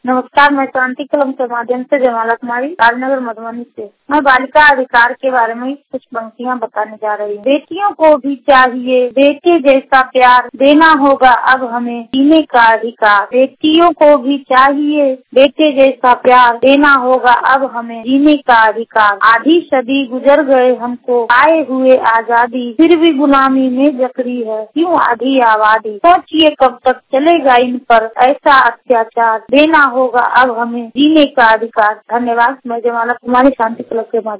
नमस्कार, मैं शांति कलम के माध्यम से जयमाला कुमारी राजनगर मधुबनी से। मैं बालिका अधिकार के बारे में कुछ पंक्तियाँ बताने जा रही हूँ। बेटियों को भी चाहिए बेटे जैसा प्यार, देना होगा अब हमें जीने का अधिकार। बेटियों को भी चाहिए बेटे जैसा प्यार, देना होगा अब हमें जीने का अधिकार। आधी सदी गुजर गए हमको आए हुए आजादी, फिर भी गुलामी में जकड़ी है क्यों आधी आबादी। सोचिए कब तक चलेगा इन पर ऐसा अत्याचार, देना होगा अब हमें जीने का अधिकार। धन्यवाद। मैं जयमाला कुमारी शांति क्लब के माध्यम